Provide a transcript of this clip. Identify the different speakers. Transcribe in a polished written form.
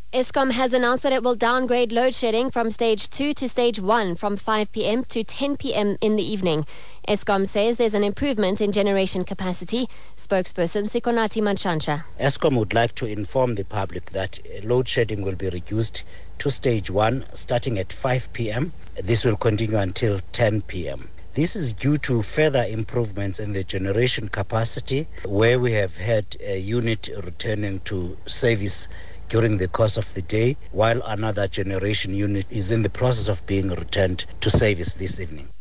Speaker 1: Eskom has announced that it will downgrade load shedding from stage 2 to stage 1 from 5 p.m. to 10 p.m. in the evening. Eskom says there's an improvement in generation capacity. Spokesperson Sikonati Manchansha.
Speaker 2: Eskom would like to inform the public that load shedding will be reduced to stage 1 starting at 5 p.m. This will continue until 10 p.m. This is due to further improvements in the generation capacity, where we have had a unit returning to service during the course of the day, while another generation unit is in the process of being returned to service this evening.